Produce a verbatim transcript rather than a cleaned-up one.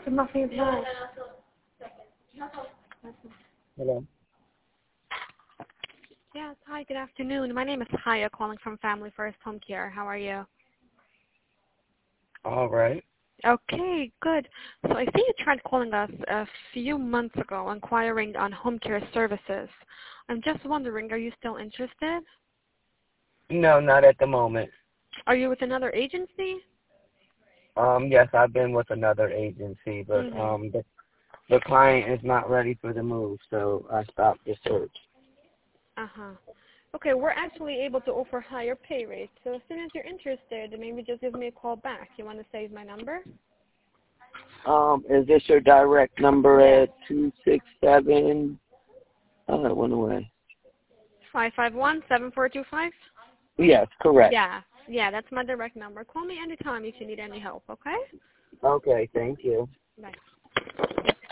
my favorite. Hello. Yes, hi, good afternoon. My name is Haya, calling from Family First Home Care. How are you? All right. Okay, good. So I see you tried calling us a few months ago inquiring on home care services. I'm just wondering, are you still interested? No, not at the moment. Are you with another agency? Um, yes, I've been with another agency, but Mm-hmm. um, the the client is not ready for the move, so I stopped the search. Uh-huh. Okay, we're actually able to offer higher pay rates. So as soon as you're interested, maybe just give me a call back. You want to save my number? Um, is this your direct number Yes. at two six seven? Oh, it went away. five five one, seven four two five? Yes, correct. Yeah. Yeah, that's my direct number. Call me anytime if you need any help, okay? Okay, thank you. Bye.